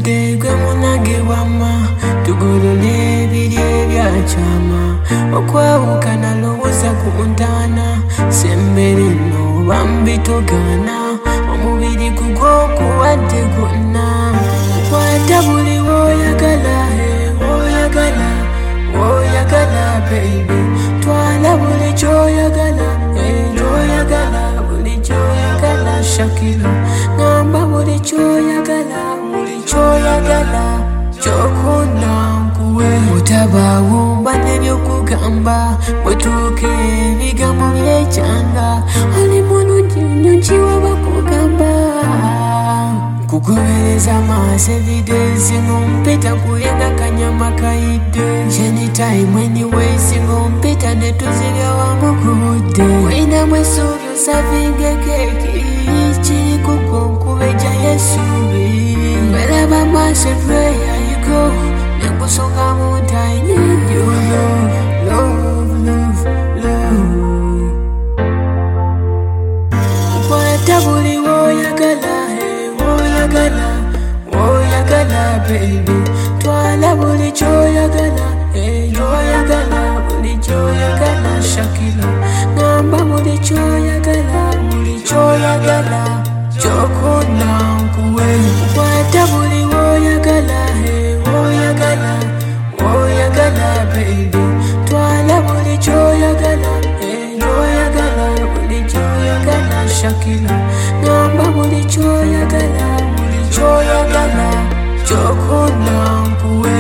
Tugudde gwe munange wama tugolole ebiri ebyachama okwawukana lowooza ku ntaana sembere nno bambitogana omubiri gugwo kuwadde gwonna kwata buli woyagala woyagala baby twala buli kyoyagala buli kyoyagala Shakira ngamba buli kyoyagala kyokunda nkuwe otabawumba nebyokugamba bwetuuke ebigambo byekyanga oli mulungi nnyo bakugamba kugobereza maaso evidesi ngompita kuyenga kanyama kayidde anytime anyways ngompita netuzirya wamu ku budde winamu essuubi osavinga keeki kiri kuko nkubeja yesuubi balaba maaso everywhere you go nenkusonga muntu I need you love kwata buli woyagala baby twala buli kyoyagala buli kyoyagala Shakira ngamba buli kyoyagala kyokunda nkuwe kwata buli woyagala baby twala buli kyoyagala buli kyoyagala Shakira ngamba buli kyoyagala kyokunda nkuwe